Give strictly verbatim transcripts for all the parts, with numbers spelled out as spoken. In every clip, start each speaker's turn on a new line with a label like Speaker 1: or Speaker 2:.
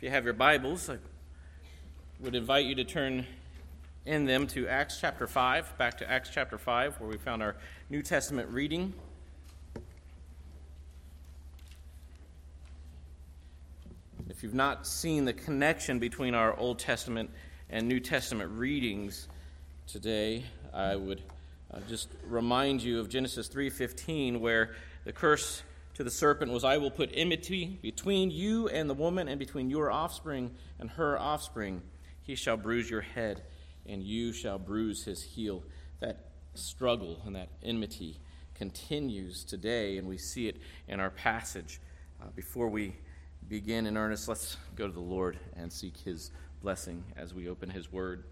Speaker 1: you have your Bibles, I would invite you to turn in them to Acts chapter five, back to Acts chapter five, where we found our New Testament reading. If you've not seen the connection between our Old Testament and New Testament readings today, I would uh, just remind you of Genesis three fifteen, where the curse to the serpent was, "I will put enmity between you and the woman, and between your offspring and her offspring. He shall bruise your head, and you shall bruise his heel." That struggle and that enmity continues today, and we see it in our passage. Uh, before we begin in earnest, let's go to the Lord and seek his blessing as we open his word.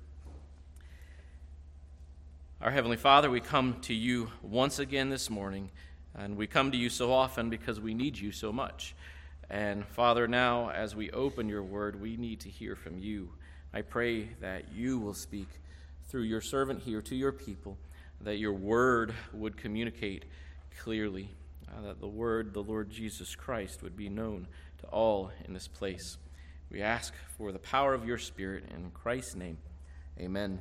Speaker 1: Our Heavenly Father, we come to you once again this morning, and we come to you so often because we need you so much. And Father, now as we open your word, we need to hear from you. I pray that you will speak through your servant here to your people, that your word would communicate clearly, uh, that the word, the Lord Jesus Christ, would be known to all in this place. We ask for the power of your Spirit in Christ's name. Amen.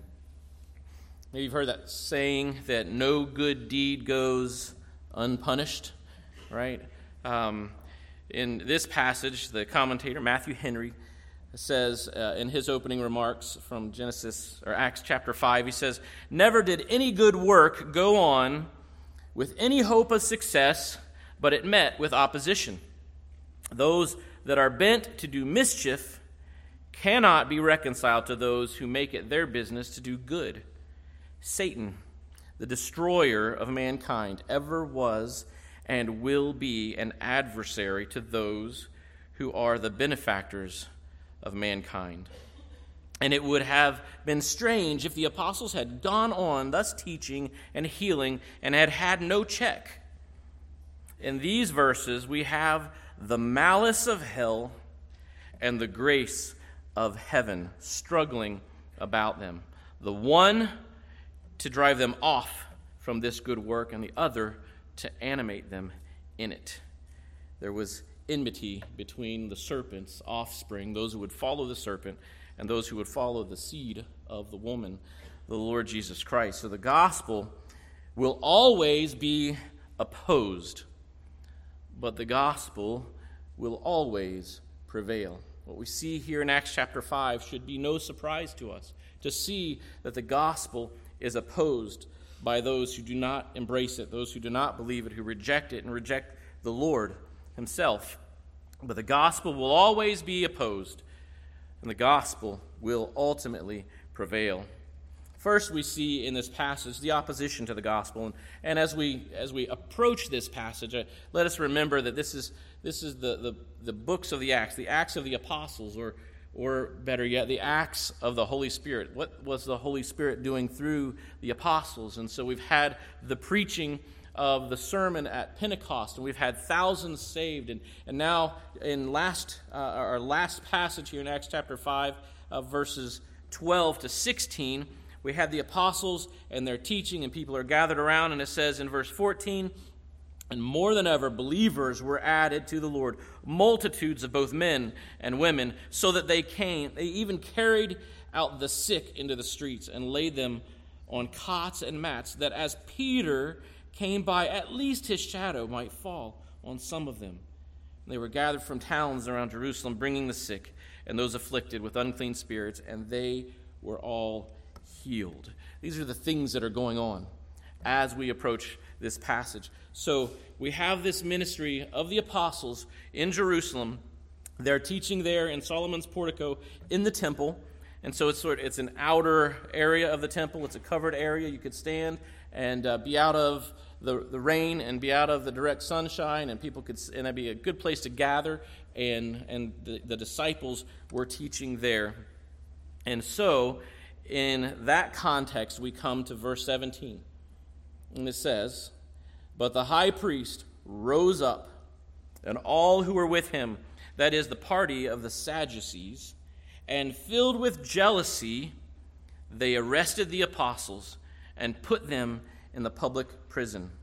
Speaker 1: Maybe you've heard that saying that no good deed goes unpunished, right? Um, in this passage, the commentator, Matthew Henry, says uh, in his opening remarks from Genesis or Acts chapter five, he says, "Never did any good work go on with any hope of success, but it met with opposition. Those that are bent to do mischief cannot be reconciled to those who make it their business to do good. Satan, the destroyer of mankind, ever was and will be an adversary to those who are the benefactors of mankind." And it would have been strange if the apostles had gone on thus teaching and healing and had had no check. In these verses, we have the malice of hell and the grace of heaven struggling about them. The one to drive them off from this good work, and the other to animate them in it. There was enmity between the serpent's offspring, those who would follow the serpent, and those who would follow the seed of the woman, the Lord Jesus Christ. So the gospel will always be opposed, but the gospel will always prevail. What we see here in Acts chapter five should be no surprise to us, to see that the gospel is opposed by those who do not embrace it, those who do not believe it, who reject it and reject the Lord himself. But the gospel will always be opposed, and the gospel will ultimately prevail. First, we see in this passage the opposition to the gospel, and, and as we as we approach this passage, uh, let us remember that this is this is the, the the books of the Acts, the Acts of the Apostles, or or better yet, the Acts of the Holy Spirit. What was the Holy Spirit doing through the apostles? And so we've had the preaching of the sermon at Pentecost, and we've had thousands saved. And, and now in last uh, our last passage here in Acts chapter five, uh, verses twelve to sixteen, we had the apostles and their teaching, and people are gathered around, and it says in verse fourteen, "And more than ever, believers were added to the Lord, multitudes of both men and women, so that they came, they even carried out the sick into the streets and laid them on cots and mats, that as Peter came by, at least his shadow might fall on some of them. And they were gathered from towns around Jerusalem, bringing the sick and those afflicted with unclean spirits, and they were all healed." These are the things that are going on as we approach this passage. So we have this ministry of the apostles in Jerusalem. They're teaching there in Solomon's portico in the temple. And so it's sort of, it's an outer area of the temple. It's a covered area. You could stand and uh, be out of the, the rain and be out of the direct sunshine, and people could, and that'd be a good place to gather. And and the, the disciples were teaching there. And so in that context, we come to verse seventeen. And it says, "But the high priest rose up, and all who were with him," that is, the party of the Sadducees, "and filled with jealousy, they arrested the apostles and put them in the public prison."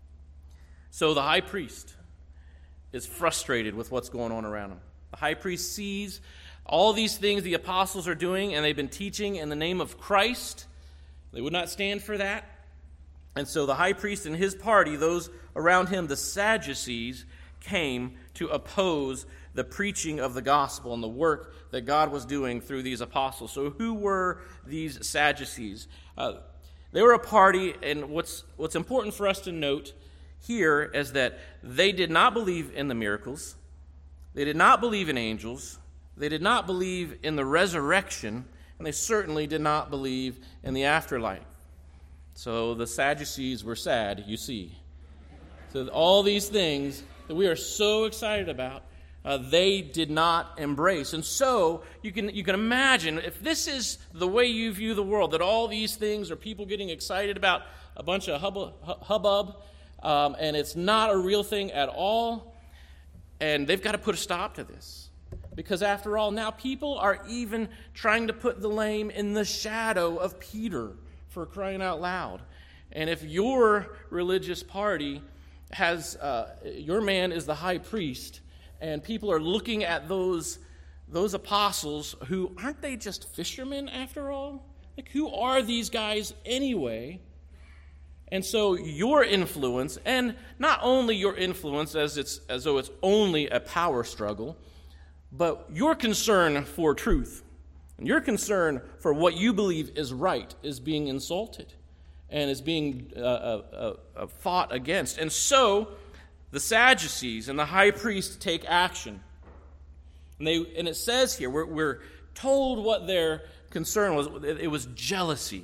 Speaker 1: So the high priest is frustrated with what's going on around him. The high priest sees all these things the apostles are doing, and they've been teaching in the name of Christ. They would not stand for that. And so the high priest and his party, those around him, the Sadducees, came to oppose the preaching of the gospel and the work that God was doing through these apostles. So who were these Sadducees? Uh, they were a party, and what's what's important for us to note here is that they did not believe in the miracles. They did not believe in angels. They did not believe in the resurrection, and they certainly did not believe in the afterlife. So the Sadducees were sad, you see. So all these things that we are so excited about, uh, they did not embrace. And so you can you can imagine, if this is the way you view the world, that all these things are people getting excited about a bunch of hubbub, hubbub um, and it's not a real thing at all, and they've got to put a stop to this. Because after all, now people are even trying to put the lame in the shadow of Peter, for crying out loud. And if your religious party has, uh, your man is the high priest, and people are looking at those, those apostles who, aren't they just fishermen after all? Like, who are these guys anyway? And so your influence, and not only your influence as it's as though it's only a power struggle, but your concern for truth and your concern for what you believe is right is being insulted and is being uh, uh, uh, fought against. And so the Sadducees and the high priest take action. And they and it says here, we're, we're told what their concern was. It was jealousy.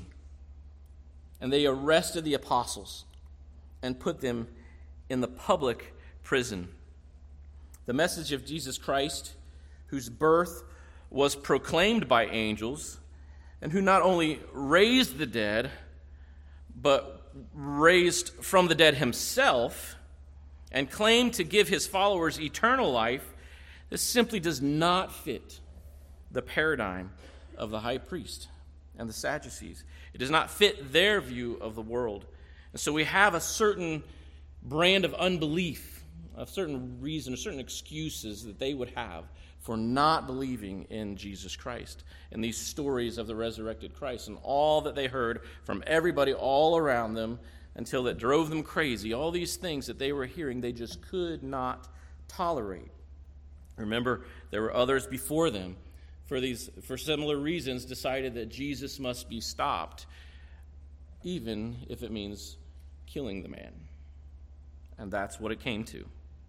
Speaker 1: And they arrested the apostles and put them in the public prison. The message of Jesus Christ, whose birth was proclaimed by angels, and who not only raised the dead, but raised from the dead himself, and claimed to give his followers eternal life, this simply does not fit the paradigm of the high priest and the Sadducees. It does not fit their view of the world. And so we have a certain brand of unbelief, a certain reason, a certain excuses that they would have for not believing in Jesus Christ and these stories of the resurrected Christ and all that they heard from everybody all around them until it drove them crazy. All these things that they were hearing, they just could not tolerate. Remember, there were others before them for these for similar reasons decided that Jesus must be stopped, even if it means killing the man. And that's what it came to.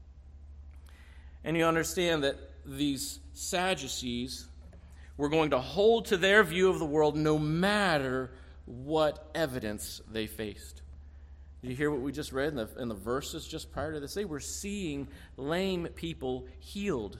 Speaker 1: And you understand that these Sadducees were going to hold to their view of the world no matter what evidence they faced. Did you hear what we just read in the, in the verses just prior to this? They were seeing lame people healed.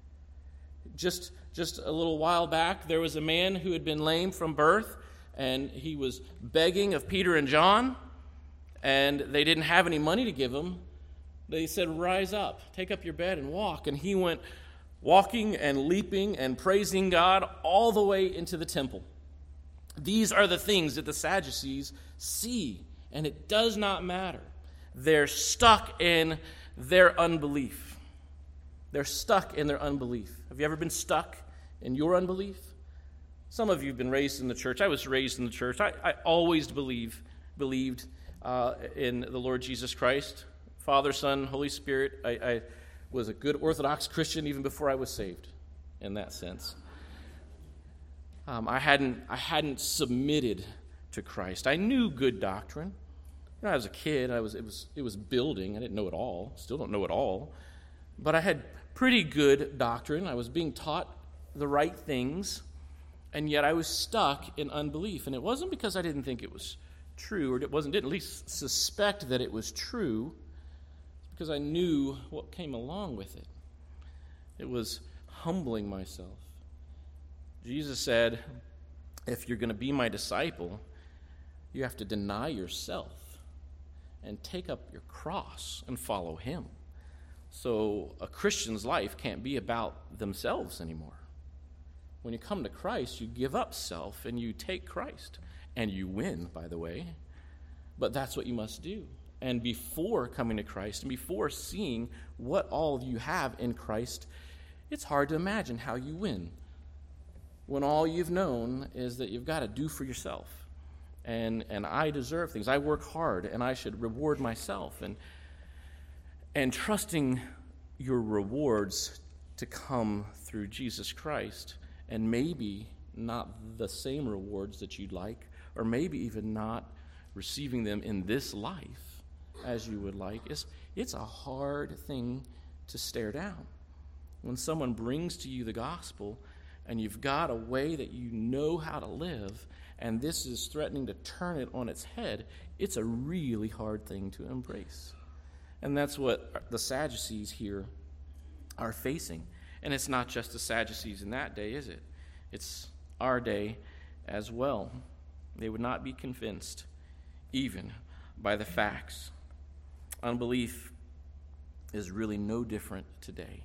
Speaker 1: Just, just a little while back, there was a man who had been lame from birth, and he was begging of Peter and John, and they didn't have any money to give him. They said, "Rise up, take up your bed and walk." And he went walking and leaping and praising God all the way into the temple. These are the things that the Sadducees see, and it does not matter. They're stuck in their unbelief. They're stuck in their unbelief. Have you ever been stuck in your unbelief? Some of you have been raised in the church. I was raised in the church. I, I always believe, believed uh, in the Lord Jesus Christ. Father, Son, Holy Spirit. I, I was a good Orthodox Christian even before I was saved, in that sense. Um, I hadn't I hadn't submitted to Christ. I knew good doctrine. You know, as a kid, I was it was it was building. I didn't know it all. Still don't know it all, but I had pretty good doctrine. I was being taught the right things, and yet I was stuck in unbelief. And it wasn't because I didn't think it was true, or it wasn't didn't at least suspect that it was true. Because I knew what came along with it. It was humbling myself. Jesus said, if you're going to be my disciple, you have to deny yourself and take up your cross and follow him. So a Christian's life can't be about themselves anymore. When you come to Christ, you give up self and you take Christ. And you win, by the way. But that's what you must do. And before coming to Christ and before seeing what all you have in Christ, it's hard to imagine how you win. when all you've known is that you've got to do for yourself. And and I deserve things. I work hard, and I should reward myself. And and trusting your rewards to come through Jesus Christ, and maybe not the same rewards that you'd like, or maybe even not receiving them in this life as you would like, it's, it's a hard thing to stare down. When someone brings to you the gospel, and you've got a way that you know how to live, and this is threatening to turn it on its head, it's a really hard thing to embrace. And that's what the Sadducees here are facing. And it's not just the Sadducees in that day, is it? It's our day as well. They would not be convinced even by the facts. Unbelief is really no different today.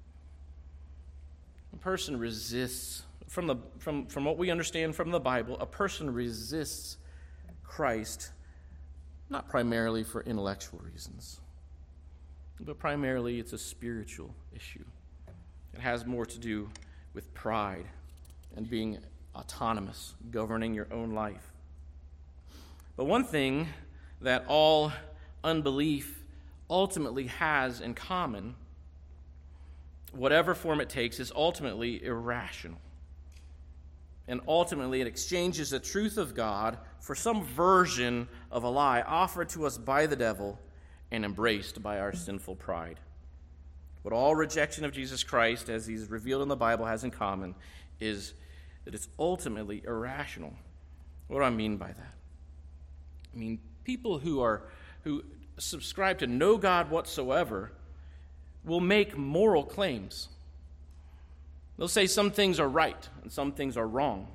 Speaker 1: A person resists, from the from, from what we understand from the Bible, a person resists Christ not primarily for intellectual reasons, but primarily it's a spiritual issue. It has more to do with pride and being autonomous, governing your own life. But one thing that all unbelief ultimately has in common, whatever form it takes, is ultimately irrational. And ultimately it exchanges the truth of God for some version of a lie offered to us by the devil and embraced by our sinful pride. What all rejection of Jesus Christ, as he's revealed in the Bible, has in common is that it's ultimately irrational. What do I mean by that? I mean, people who are who subscribe to no God whatsoever will make moral claims. They'll say some things are right and some things are wrong.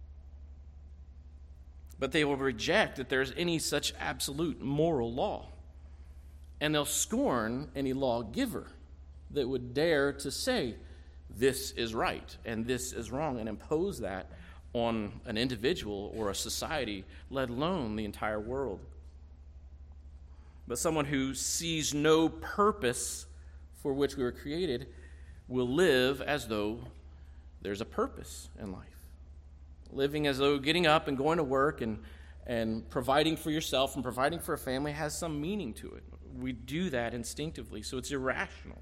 Speaker 1: But they will reject that there's any such absolute moral law. And they'll scorn any lawgiver that would dare to say this is right and this is wrong and impose that on an individual or a society, let alone the entire world. But someone who sees no purpose for which we were created will live as though there's a purpose in life. Living as though getting up and going to work and, and providing for yourself and providing for a family has some meaning to it. We do that instinctively, so it's irrational.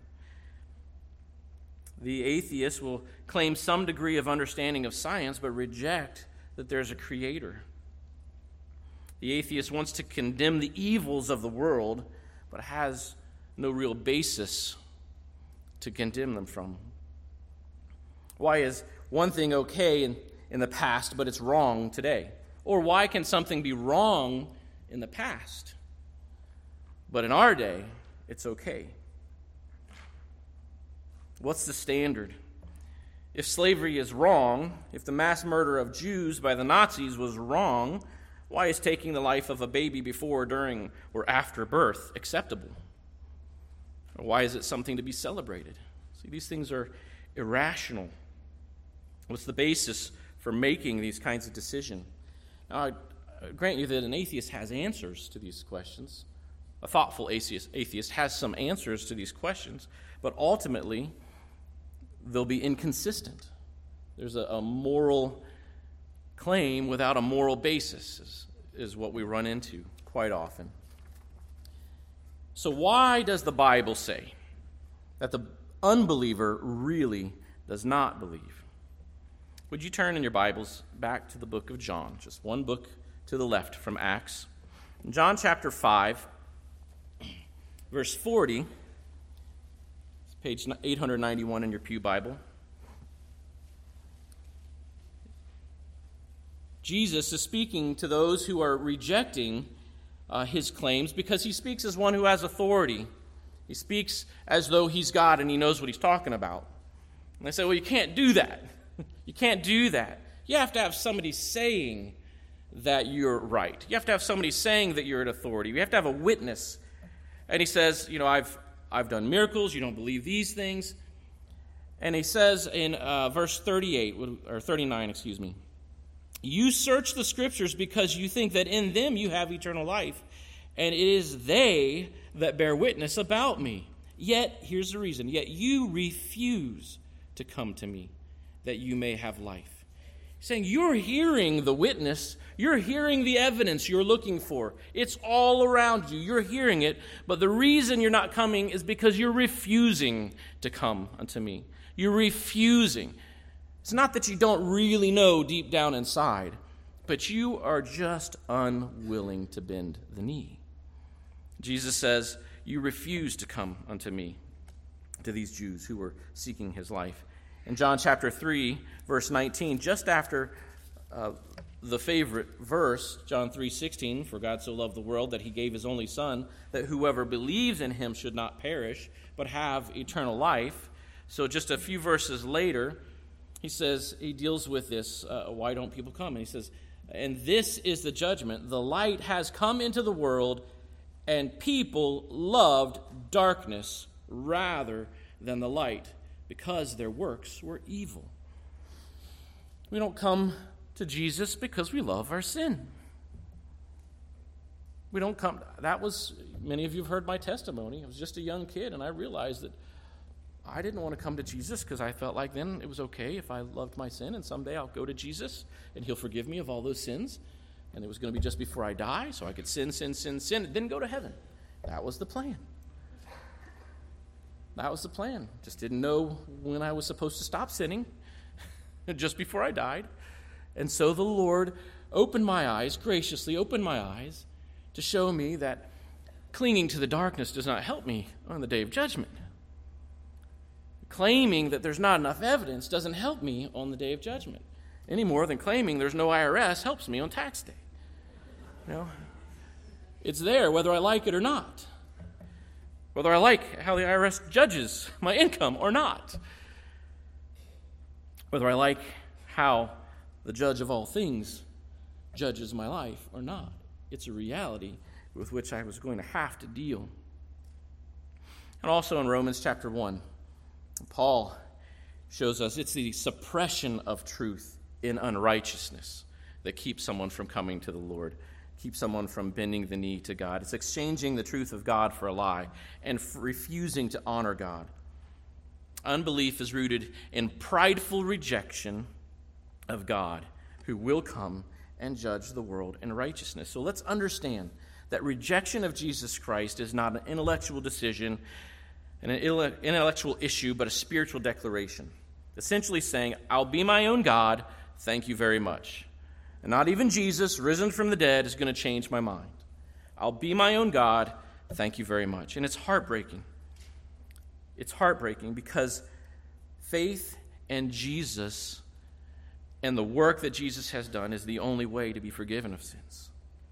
Speaker 1: The atheist will claim some degree of understanding of science, but reject that there's a creator. The atheist wants to condemn the evils of the world, but has no real basis to condemn them from. Why is one thing okay in, in the past, but it's wrong today? Or why can something be wrong in the past, but in our day, it's okay? What's the standard? If slavery is wrong, if the mass murder of Jews by the Nazis was wrong, why is taking the life of a baby before, during, or after birth acceptable? Or why is it something to be celebrated? See, these things are irrational. What's the basis for making these kinds of decisions? Now, I grant you that an atheist has answers to these questions. A thoughtful atheist, atheist has some answers to these questions, but ultimately, they'll be inconsistent. There's a, a moral claim without a moral basis is, is what we run into quite often. So why does the Bible say that the unbeliever really does not believe? Would you turn in your Bibles back to the book of John, just one book to the left from Acts. In John chapter five, verse forty, page eight ninety-one in your pew Bible. Jesus is speaking to those who are rejecting uh, his claims because he speaks as one who has authority. He speaks as though he's God and he knows what he's talking about. And they say, well, you can't do that. You can't do that. You have to have somebody saying that you're right. You have to have somebody saying that you're an authority. You have to have a witness. And he says, you know, I've I've done miracles. You don't believe these things. And he says in uh, verse thirty-eight, or thirty-nine, excuse me, you search the scriptures because you think that in them you have eternal life, and it is they that bear witness about me. Yet, here's the reason, yet you refuse to come to me that you may have life. He's saying, you're hearing the witness. You're hearing the evidence you're looking for. It's all around you. You're hearing it. But the reason you're not coming is because you're refusing to come unto me. You're refusing. It's not that you don't really know deep down inside, but you are just unwilling to bend the knee. Jesus says, you refuse to come unto me, to these Jews who were seeking his life. In John chapter three, verse nineteen, just after uh, the favorite verse, John three sixteen, for God so loved the world that he gave his only Son, that whoever believes in him should not perish, but have eternal life. So just a few verses later, he says, he deals with this, uh, why don't people come? And he says, and this is the judgment. The light has come into the world, and people loved darkness rather than the light, because their works were evil. We don't come to Jesus because we love our sin. We don't come, that was, many of you have heard my testimony. I was just a young kid, and I realized that I didn't want to come to Jesus because I felt like then it was okay if I loved my sin, and someday I'll go to Jesus, and he'll forgive me of all those sins. And it was going to be just before I die, so I could sin, sin, sin, sin, and then go to heaven. That was the plan. That was the plan. Just didn't know when I was supposed to stop sinning, just before I died. And so the Lord opened my eyes, graciously opened my eyes, to show me that clinging to the darkness does not help me on the day of judgment. Claiming that there's not enough evidence doesn't help me on the day of judgment, any more than claiming there's no I R S helps me on tax day. You know, it's there whether I like it or not. Whether I like how the I R S judges my income or not. Whether I like how the judge of all things judges my life or not. It's a reality with which I was going to have to deal. And also in Romans chapter one, Paul shows us it's the suppression of truth in unrighteousness that keeps someone from coming to the Lord, keeps someone from bending the knee to God. It's exchanging the truth of God for a lie and f- refusing to honor God. Unbelief is rooted in prideful rejection of God, who will come and judge the world in righteousness. So let's understand that rejection of Jesus Christ is not an intellectual decision, an intellectual issue, but a spiritual declaration. Essentially saying, I'll be my own God, thank you very much. And not even Jesus, risen from the dead, is going to change my mind. I'll be my own God, thank you very much. And it's heartbreaking. It's heartbreaking because faith in Jesus and the work that Jesus has done is the only way to be forgiven of sins.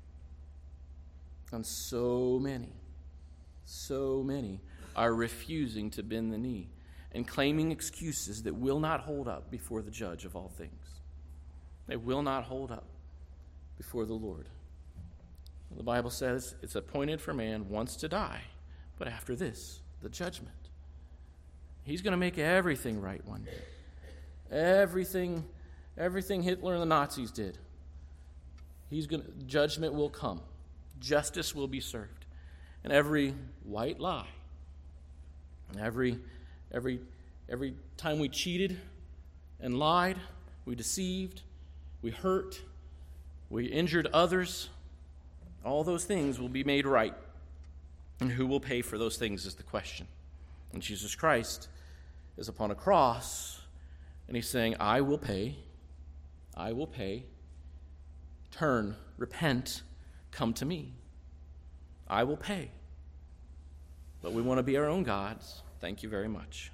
Speaker 1: And so many, so many are refusing to bend the knee and claiming excuses that will not hold up before the judge of all things. They will not hold up before the Lord. The Bible says it's appointed for man once to die, but after this, the judgment. He's going to make everything right one day. Everything, everything Hitler and the Nazis did. He's going to, judgment will come. Justice will be served. And every white lie, every every every time we cheated and lied, we deceived, we hurt, we injured others, all those things will be made right. And who will pay for those things is the question. And Jesus Christ is upon a cross, and he's saying, I will pay, I will pay, turn, repent, come to me. I will pay. But we want to be our own gods. Thank you very much.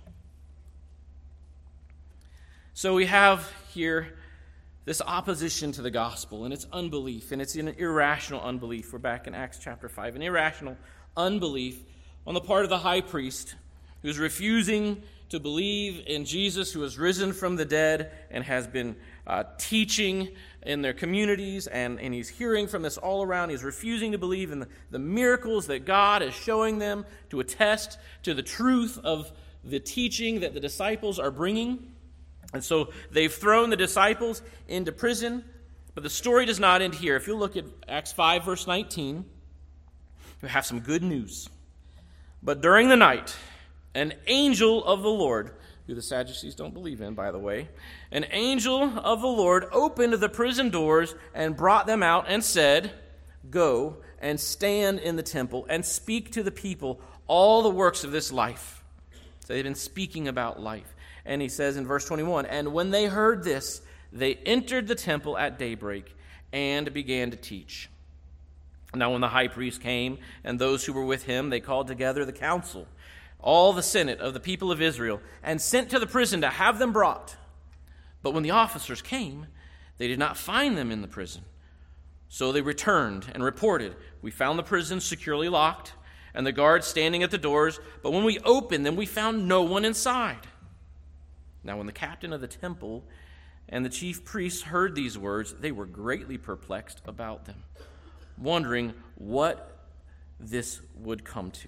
Speaker 1: So we have here this opposition to the gospel, and it's unbelief, and it's an irrational unbelief. We're back in Acts chapter five. An irrational unbelief on the part of the high priest, who's refusing to believe in Jesus, who has risen from the dead and has been uh, teaching in their communities, and, and he's hearing from this all around. He's refusing to believe in the, the miracles that God is showing them to attest to the truth of the teaching that the disciples are bringing. And so they've thrown the disciples into prison, but the story does not end here. If you look at Acts five, verse nineteen, we have some good news. But during the night, an angel of the Lord who the Sadducees don't believe in, by the way, an angel of the Lord opened the prison doors and brought them out and said, "Go and stand in the temple and speak to the people all the works of this life." So they've been speaking about life. And he says in verse twenty-one, "And when they heard this, they entered the temple at daybreak and began to teach. Now when the high priest came and those who were with him, they called together the council, all the senate of the people of Israel, and sent to the prison to have them brought. But when the officers came, they did not find them in the prison. So they returned and reported, 'We found the prison securely locked, and the guards standing at the doors, but when we opened them, we found no one inside.' Now when the captain of the temple and the chief priests heard these words, they were greatly perplexed about them, wondering what this would come to.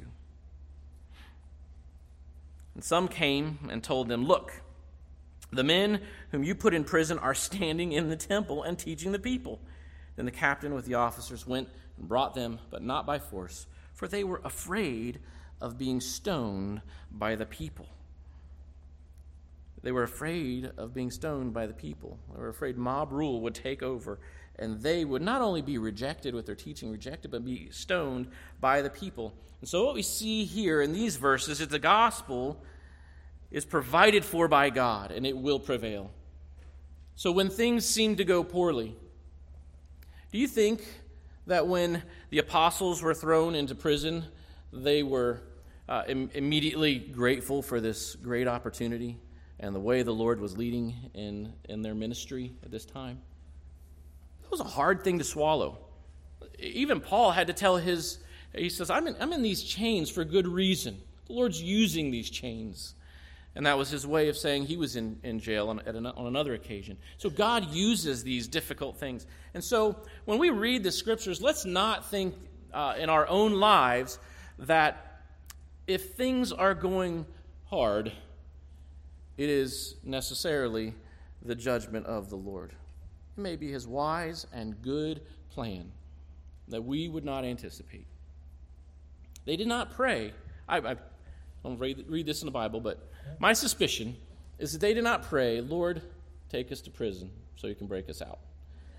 Speaker 1: And some came and told them, 'Look, the men whom you put in prison are standing in the temple and teaching the people.' Then the captain with the officers went and brought them, but not by force, for they were afraid of being stoned by the people." They were afraid of being stoned by the people. They were afraid mob rule would take over, and they would not only be rejected with their teaching, rejected, but be stoned by the people. And so what we see here in these verses is the gospel is provided for by God, and it will prevail. So when things seem to go poorly, do you think that when the apostles were thrown into prison, they were uh, im- immediately grateful for this great opportunity and the way the Lord was leading in, in their ministry at this time? It was a hard thing to swallow. Even Paul had to tell his, he says, I'm in, I'm in these chains for good reason. The Lord's using these chains. And that was his way of saying he was in, in jail on, at an, on another occasion. So God uses these difficult things. And so when we read the scriptures, let's not think uh, in our own lives that if things are going hard, it is necessarily the judgment of the Lord. It may be his wise and good plan that we would not anticipate. They did not pray. I, I don't read, read this in the Bible, but my suspicion is that they did not pray, "Lord, take us to prison so you can break us out."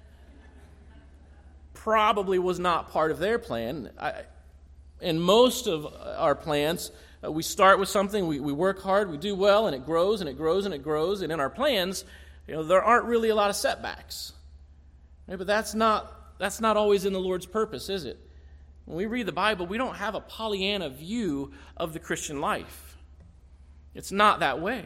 Speaker 1: Probably was not part of their plan. I, in most of our plans, uh, we start with something, we, we work hard, we do well, and it grows, and it grows, and it grows. And in our plans, you know, there aren't really a lot of setbacks. Right? But that's not, that's not always in the Lord's purpose, is it? When we read the Bible, we don't have a Pollyanna view of the Christian life. It's not that way.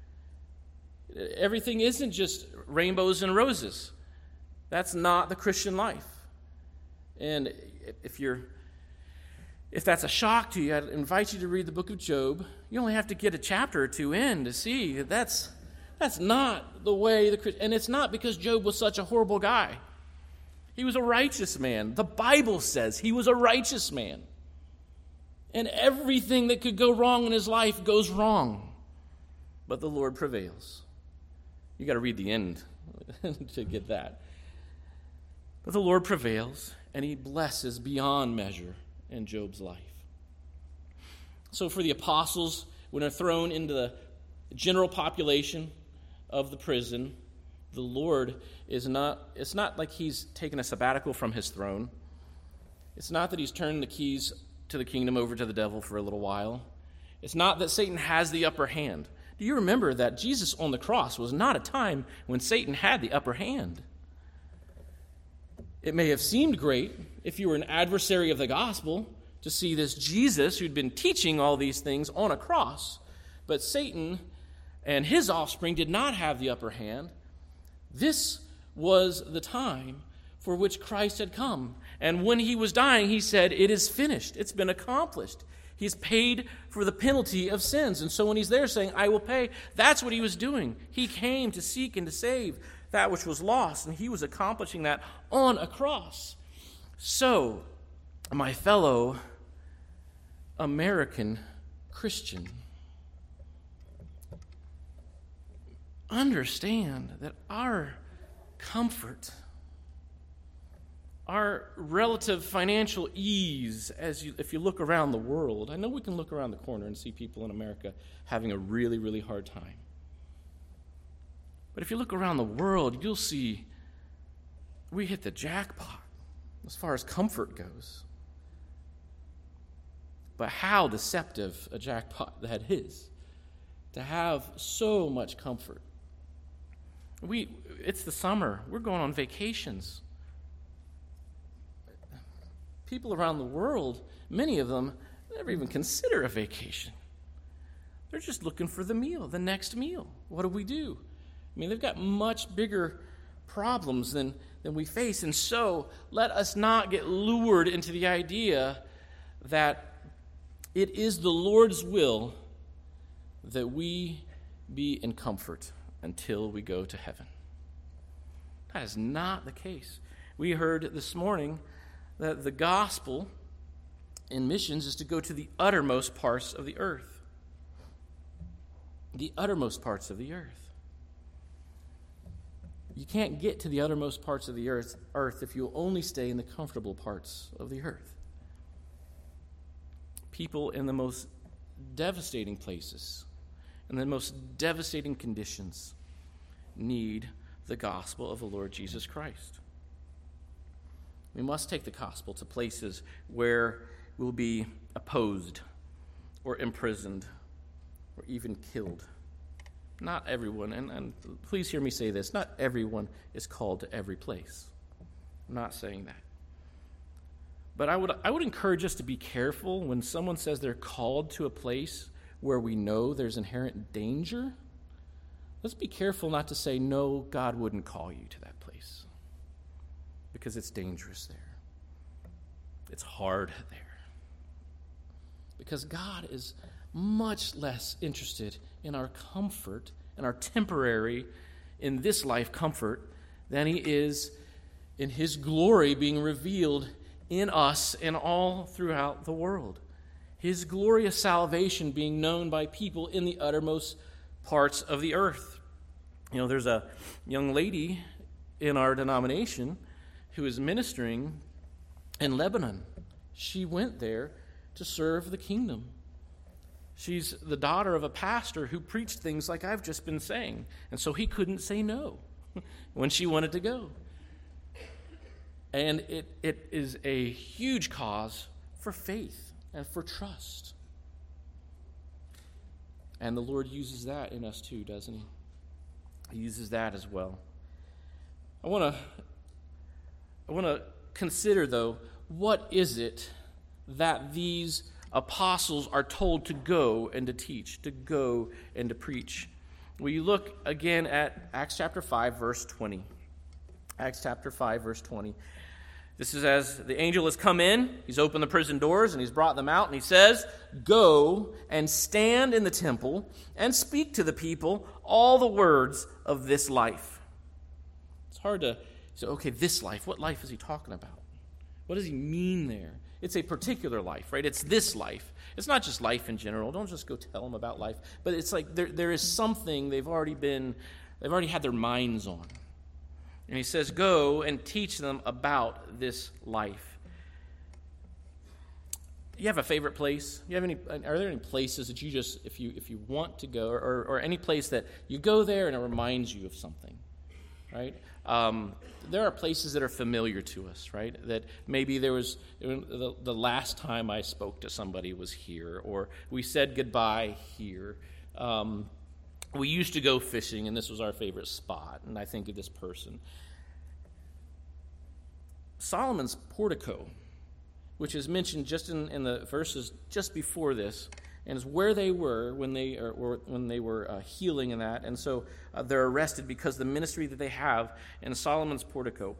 Speaker 1: Everything isn't just rainbows and roses. That's not the Christian life. And if you're, if that's a shock to you, I'd invite you to read the book of Job. You only have to get a chapter or two in to see that that's, that's not the way the, and it's not because Job was such a horrible guy. He was a righteous man. The Bible says he was a righteous man. And everything that could go wrong in his life goes wrong. But the Lord prevails. You got to read the end to get that. But the Lord prevails, and he blesses beyond measure in Job's life. So for the apostles, when they're thrown into the general population of the prison, the Lord is not, it's not like he's taken a sabbatical from his throne. It's not that he's turned the keys to the kingdom over to the devil for a little while. It's not that Satan has the upper hand. Do you remember that Jesus on the cross was not a time when Satan had the upper hand? It may have seemed great if you were an adversary of the gospel to see this Jesus who'd been teaching all these things on a cross, but Satan and his offspring did not have the upper hand. This was the time for which Christ had come. And when he was dying, he said, "It is finished. It's been accomplished." He's paid for the penalty of sins. And so when he's there saying, "I will pay," that's what he was doing. He came to seek and to save that which was lost, and he was accomplishing that on a cross. So, my fellow American Christian, understand that our comfort, our relative financial ease, as you, if you look around the world, I know we can look around the corner and see people in America having a really, really hard time. But if you look around the world, you'll see we hit the jackpot as far as comfort goes. But how deceptive a jackpot that is, to have so much comfort. We, it's the summer. We're going on vacations. People around the world, many of them, never even consider a vacation. They're just looking for the meal, the next meal. What do we do? I mean, they've got much bigger problems than, than we face. And so, let us not get lured into the idea that it is the Lord's will that we be in comfort until we go to heaven. That is not the case. We heard this morning that the gospel in missions is to go to the uttermost parts of the earth. The uttermost parts of the earth. You can't get to the uttermost parts of the earth, earth if you'll only stay in the comfortable parts of the earth. People in the most devastating places, in the most devastating conditions, need the gospel of the Lord Jesus Christ. We must take the gospel to places where we'll be opposed or imprisoned or even killed. Not everyone, and, and please hear me say this, not everyone is called to every place. I'm not saying that. But I would I would encourage us to be careful when someone says they're called to a place where we know there's inherent danger. Let's be careful not to say, no, God wouldn't call you to that place, because it's dangerous there. It's hard there. Because God is much less interested in our comfort and our temporary, in this life, comfort than he is in his glory being revealed in us and all throughout the world. His glorious salvation being known by people in the uttermost parts of the earth. You know, there's a young lady in our denomination who is ministering in Lebanon. She went there to serve the kingdom. She's the daughter of a pastor who preached things like I've just been saying, and so he couldn't say no when she wanted to go. And it, it is a huge cause for faith and for trust. And the Lord uses that in us too, doesn't he? He uses that as well. I want to I want to consider, though, what is it that these apostles are told to go and to teach, to go and to preach? Well, you look again at Acts chapter five, verse twenty. Acts chapter five, verse twenty. This is as the angel has come in, he's opened the prison doors, and he's brought them out, and he says, "Go and stand in the temple and speak to the people all the words of this life." It's hard to say, okay, this life, what life is he talking about? What does he mean there? It's a particular life, right? It's this life. It's not just life in general. Don't just go tell them about life. But it's like there, there is something they've already been, they've already had their minds on. And he says, go and teach them about this life. You have a favorite place? You have any? Are there any places that you just, if you if you want to go, or, or any place that you go there and it reminds you of something, right? Um, there are places that are familiar to us, right? That maybe there was, the, the last time I spoke to somebody was here, or we said goodbye here. Um, we used to go fishing, and this was our favorite spot, and I think of this person. Solomon's portico, which is mentioned just in, in the verses just before this, and is where they were when they or, or when they were uh, healing in that, and so uh, they're arrested because the ministry that they have in Solomon's portico.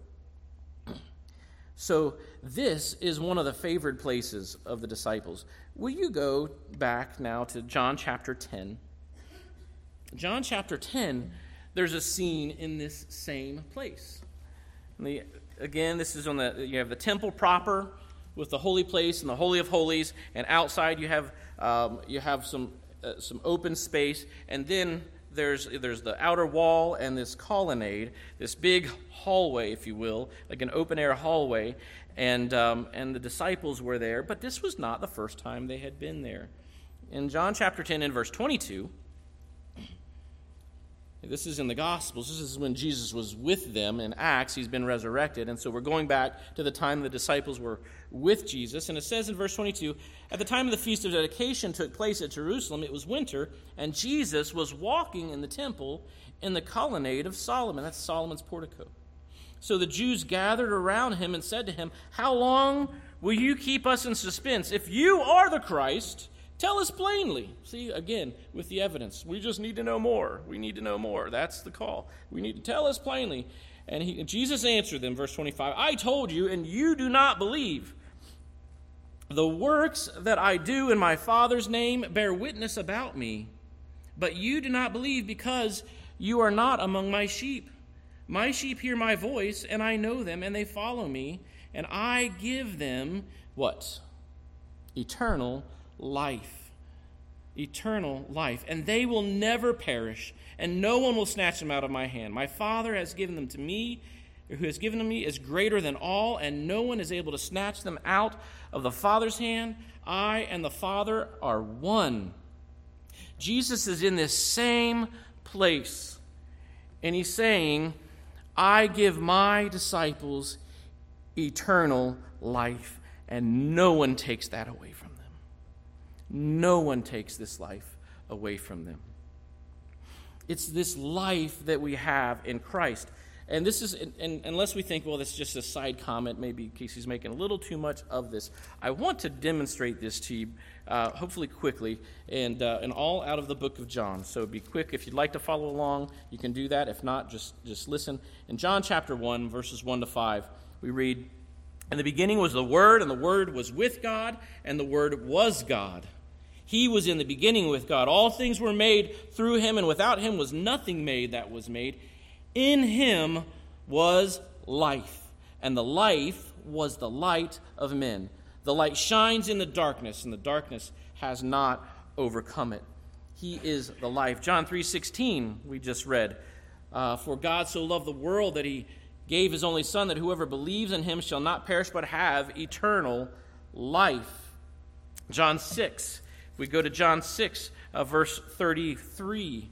Speaker 1: So this is one of the favored places of the disciples. Will you go back now to John chapter ten? John chapter ten, there's a scene in this same place. And the, again, this is on the, you have the temple proper with the holy place and the Holy of Holies, and outside you have um, you have some uh, some open space, and then there's there's the outer wall and this colonnade, this big hallway, if you will, like an open-air hallway, and um, and the disciples were there, but this was not the first time they had been there. In John chapter ten and verse twenty-two, this is in the Gospels. This is when Jesus was with them in Acts. He's been resurrected. And so we're going back to the time the disciples were with Jesus. And it says in verse twenty-two, at the time of the Feast of Dedication took place at Jerusalem, it was winter, and Jesus was walking in the temple in the colonnade of Solomon. That's Solomon's portico. So the Jews gathered around him and said to him, how long will you keep us in suspense? If you are the Christ, tell us plainly. See, again, with the evidence. We just need to know more. We need to know more. That's the call. We need to tell us plainly. And he, Jesus answered them, verse twenty-five, I told you, and you do not believe. The works that I do in my Father's name bear witness about me. But you do not believe because you are not among my sheep. My sheep hear my voice, and I know them, and they follow me. And I give them, what? Eternal life. Eternal life. And they will never perish, and no one will snatch them out of my hand. My Father has given them to me, or who has given them to me is greater than all, and no one is able to snatch them out of the Father's hand. I and the Father are one. Jesus is in this same place, and he's saying, I give my disciples eternal life, and no one takes that away from them. No one takes this life away from them. It's this life that we have in Christ. And this is, and unless we think, well, this is just a side comment, maybe Casey's making a little too much of this, I want to demonstrate this to you, uh, hopefully quickly, and uh, and all out of the book of John. So be quick. If you'd like to follow along, you can do that. If not, just, just listen. In John chapter one, verses one to five, we read, in the beginning was the Word, and the Word was with God, and the Word was God. He was in the beginning with God. All things were made through him, and without him was nothing made that was made. In him was life, and the life was the light of men. The light shines in the darkness, and the darkness has not overcome it. He is the life. John three sixteen, we just read, uh, for God so loved the world that he gave his only Son, that whoever believes in him shall not perish but have eternal life. John six, we go to John six, uh, verse thirty-three.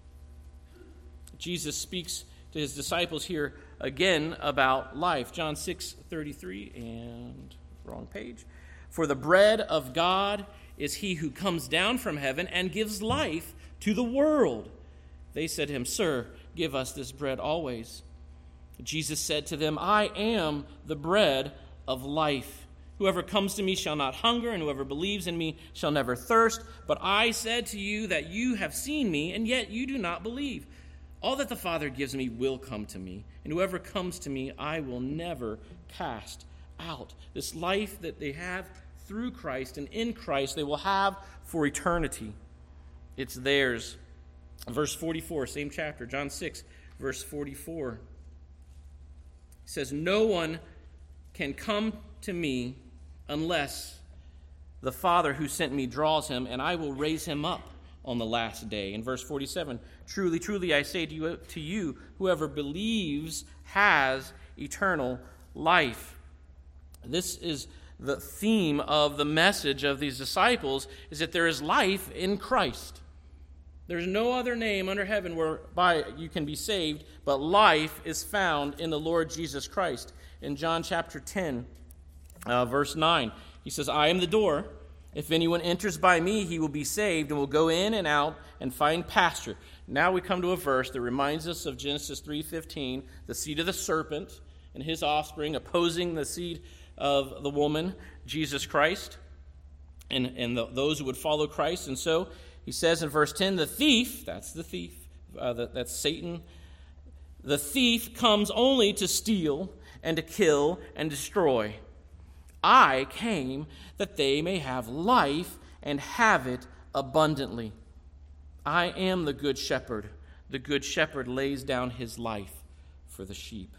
Speaker 1: Jesus speaks to his disciples here again about life. John six thirty-three, and wrong page. For the bread of God is he who comes down from heaven and gives life to the world. They said to him, Sir, give us this bread always. Jesus said to them, I am the bread of life. Whoever comes to me shall not hunger, and whoever believes in me shall never thirst. But I said to you that you have seen me, and yet you do not believe. All that the Father gives me will come to me, and whoever comes to me I will never cast out. This life that they have through Christ and in Christ, they will have for eternity. It's theirs. Verse forty-four, same chapter, John six, verse forty-four. It says, no one can come to me unless the Father who sent me draws him, and I will raise him up on the last day. In verse forty-seven, truly, truly, I say to you, to you, whoever believes has eternal life. This is the theme of the message of these disciples, is that there is life in Christ. There's no other name under heaven whereby you can be saved, but life is found in the Lord Jesus Christ. In John chapter ten, uh, verse nine, he says, I am the door. If anyone enters by me, he will be saved and will go in and out and find pasture. Now we come to a verse that reminds us of Genesis three fifteen, the seed of the serpent and his offspring opposing the seed of the woman, Jesus Christ, and, and the, those who would follow Christ. And so he says in verse ten, the thief, that's the thief, uh, the, that's Satan, the thief comes only to steal and to kill and destroy. I came that they may have life and have it abundantly. I am the good shepherd. The good shepherd lays down his life for the sheep.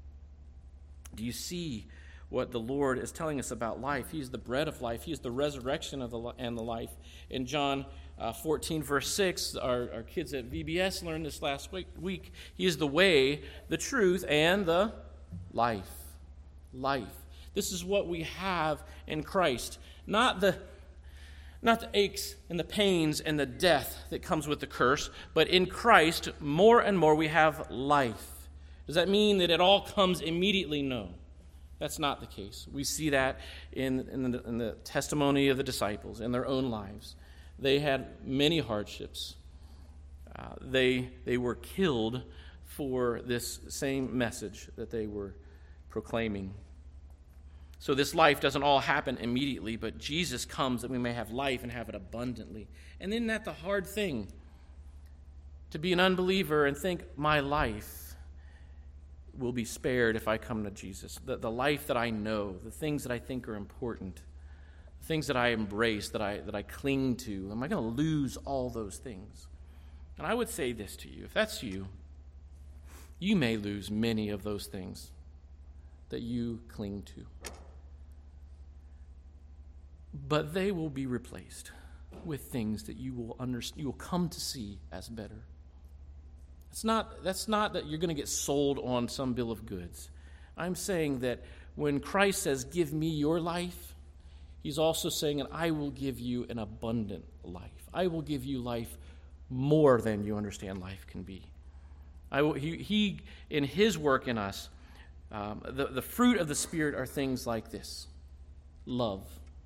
Speaker 1: Do you see what the Lord is telling us about life? He is the bread of life. He is the resurrection of the and the life. In John uh, fourteen, verse six, our, our kids at V B S learned this last week, week. He is the way, the truth, and the life. Life. This is what we have in Christ. Not the, not the aches and the pains and the death that comes with the curse, but in Christ, more and more we have life. Does that mean that it all comes immediately? No. That's not the case. We see that in, in, the, in the testimony of the disciples, in their own lives. They had many hardships. Uh, they, they were killed for this same message that they were proclaiming. So this life doesn't all happen immediately, but Jesus comes that we may have life and have it abundantly. And isn't that the hard thing? To be an unbeliever and think, my life will be spared if I come to Jesus. The, the life that I know, the things that I think are important, the things that I embrace, that I, that I cling to, am I going to lose all those things? And I would say this to you, if that's you, you may lose many of those things that you cling to. But they will be replaced with things that you will understand, you will come to see as better. It's not, that's not that you're going to get sold on some bill of goods. I'm saying that when Christ says, give me your life, he's also saying, and I will give you an abundant life. I will give you life more than you understand life can be. I will, he, he, in his work in us, um, the, the fruit of the Spirit are things like this: love,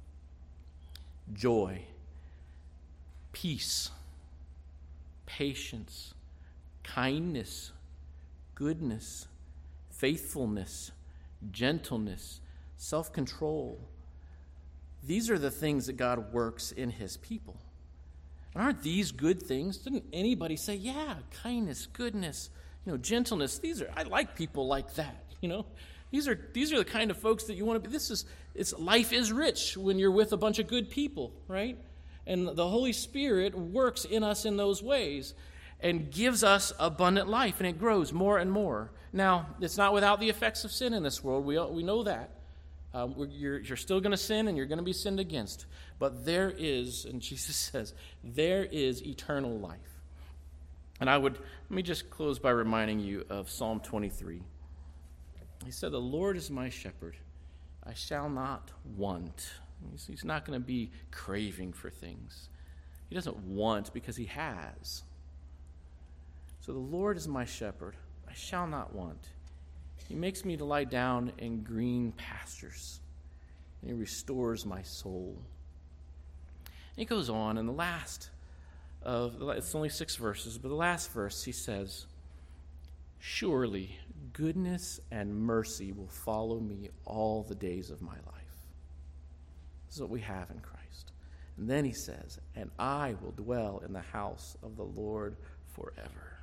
Speaker 1: joy, peace, patience, kindness, goodness, faithfulness, gentleness, self-control. These are the things that God works in his people. And aren't these good things? Didn't anybody say, yeah, kindness, goodness, you know, gentleness? These are, I like people like that, you know. These are these are the kind of folks that you want to be. This is, it's, life is rich when you're with a bunch of good people, right? And the Holy Spirit works in us in those ways and gives us abundant life, and it grows more and more. Now, it's not without the effects of sin in this world. We we know that. Uh, you're, you're still going to sin, and you're going to be sinned against. But there is, and Jesus says, there is eternal life. And I would, let me just close by reminding you of Psalm twenty-three. He said, the Lord is my shepherd. I shall not want. He's, he's not going to be craving for things. He doesn't want because he has. So the Lord is my shepherd. I shall not want. He makes me to lie down in green pastures, and he restores my soul. And he goes on, and the last of, it's only six verses, but the last verse he says, surely goodness and mercy will follow me all the days of my life. This is what we have in Christ. And then he says, and I will dwell in the house of the Lord forever.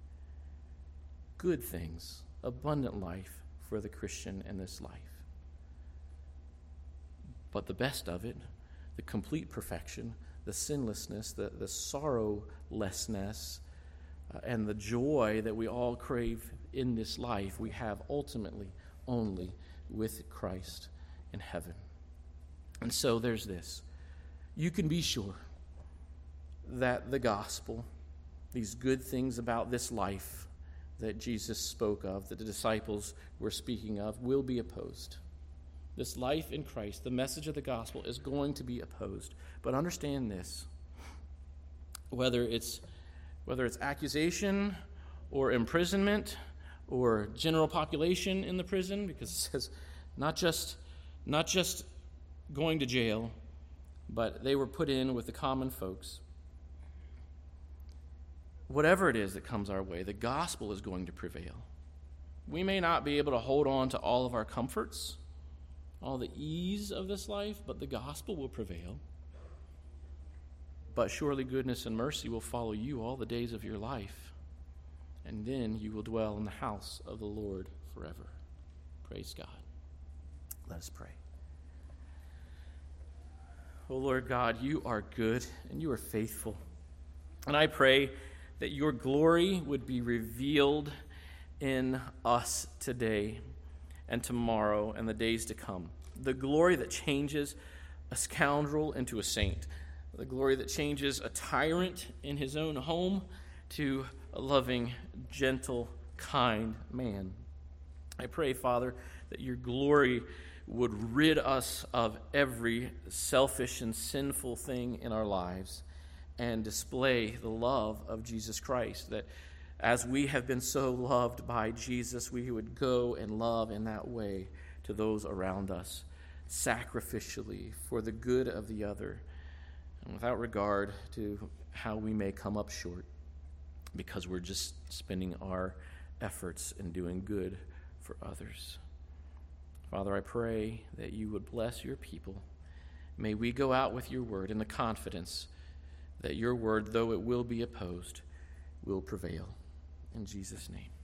Speaker 1: Good things, abundant life for the Christian in this life. But the best of it, the complete perfection, the sinlessness, the, the sorrowlessness, uh, and the joy that we all crave in this life, we have ultimately only with Christ in heaven. And so there's this. You can be sure that the gospel, these good things about this life that Jesus spoke of, that the disciples were speaking of, will be opposed. This life in Christ, the message of the gospel, is going to be opposed. But understand this, whether it's whether it's accusation or imprisonment or general population in the prison, because it says not just not just going to jail, but they were put in with the common folks. Whatever it is that comes our way, the gospel is going to prevail. We may not be able to hold on to all of our comforts, all the ease of this life, but the gospel will prevail. But surely goodness and mercy will follow you all the days of your life, and then you will dwell in the house of the Lord forever. Praise God. Let us pray. Oh Lord God, you are good and you are faithful. And I pray that your glory would be revealed in us today and tomorrow and the days to come. The glory that changes a scoundrel into a saint. the glory that changes a tyrant in his own home to a loving, gentle, kind man. I pray, Father, that your glory would rid us of every selfish and sinful thing in our lives and display the love of Jesus Christ, that as we have been so loved by Jesus, we would go and love in that way to those around us, sacrificially for the good of the other, and without regard to how we may come up short, because we're just spending our efforts in doing good for others. Father, I pray that you would bless your people. May we go out with your word in the confidence that your word, though it will be opposed, will prevail. In Jesus' name.